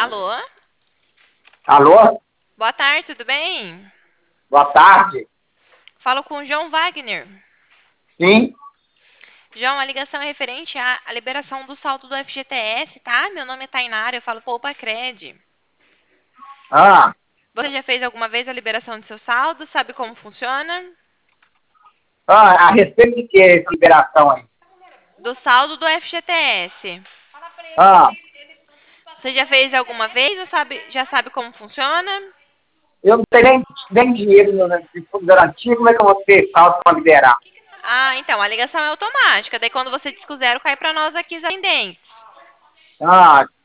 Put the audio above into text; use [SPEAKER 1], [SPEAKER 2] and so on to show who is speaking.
[SPEAKER 1] Alô?
[SPEAKER 2] Alô?
[SPEAKER 1] Boa tarde, tudo bem?
[SPEAKER 2] Boa tarde.
[SPEAKER 1] Falo com o João Wagner.
[SPEAKER 2] Sim?
[SPEAKER 1] João, a ligação é referente à liberação do saldo do FGTS, tá? Meu nome é Tainara, eu falo Poupa Cred.
[SPEAKER 2] Ah,
[SPEAKER 1] Você já fez alguma vez a liberação do seu saldo? Sabe como funciona?
[SPEAKER 2] a respeito de que essa liberação aí?
[SPEAKER 1] Do saldo do FGTS.
[SPEAKER 2] Ah,
[SPEAKER 1] Você já fez alguma vez ou já sabe como funciona?
[SPEAKER 2] eu não tenho nem dinheiro no fundo garantia, como é que eu vou ter saldo para liberar?
[SPEAKER 1] Ah, então, a ligação é automática. Daí quando você disser zero, cai para nós aqui os atendentes.
[SPEAKER 2] Ah,